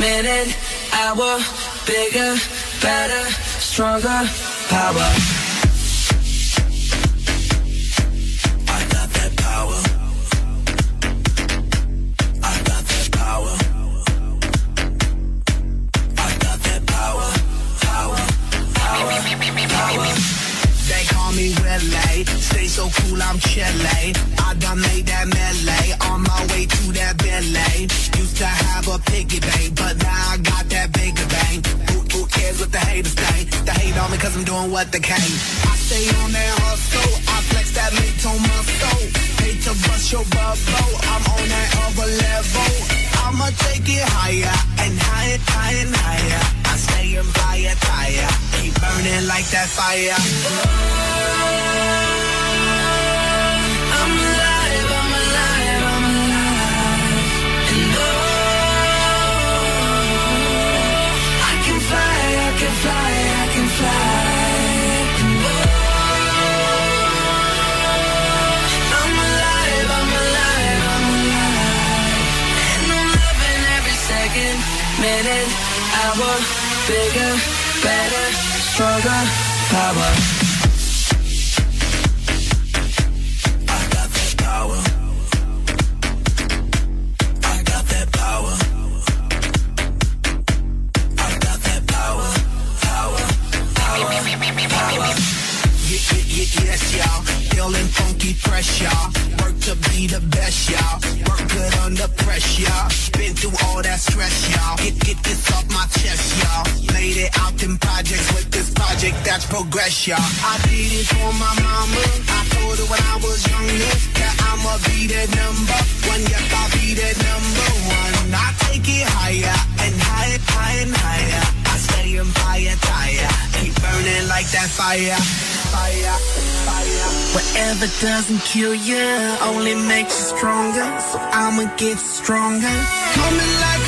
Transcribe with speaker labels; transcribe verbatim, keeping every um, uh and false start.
Speaker 1: minute, hour, bigger, better, stronger, power. I got that power. I got that power. I got that power. Power, power, power.
Speaker 2: They call me Willie, stay so cool I'm chilly. I done made that melee, on my way to that Billy. Used to have a piggy bank, but now I got that bigger bank. Who, who cares what the haters think? They hate on me cause I'm doing what they can. I stay on that hustle, I flex that mid-tone muscle. Hate to bust your bubble, I'm on that other level. I'ma take it higher, and higher, higher, and higher. I stay in fire, tire, keep burning like that fire.
Speaker 1: I'm alive, I'm alive, I'm alive. And oh, I can fly, I can fly, I can fly. And oh, I'm alive, I'm alive, I'm alive. And I'm loving every second, minute, hour, bigger, better, stronger, power.
Speaker 2: Yes, y'all, feeling funky fresh, y'all. Work to be the best, y'all. Work good under pressure, y'all. Been through all that stress, y'all. Get, get this off my chest, y'all. Laid it out in projects with this project that's progress, y'all. I did it for my mama. I told her when I was younger that I'ma be that number one. Yes, I'll be that number one. I take it higher and higher, higher and higher. I stay in fire, tire. Keep burning like that fire. Fire, fire.
Speaker 1: Whatever doesn't kill you only makes you stronger. So I'ma get stronger.
Speaker 2: Coming like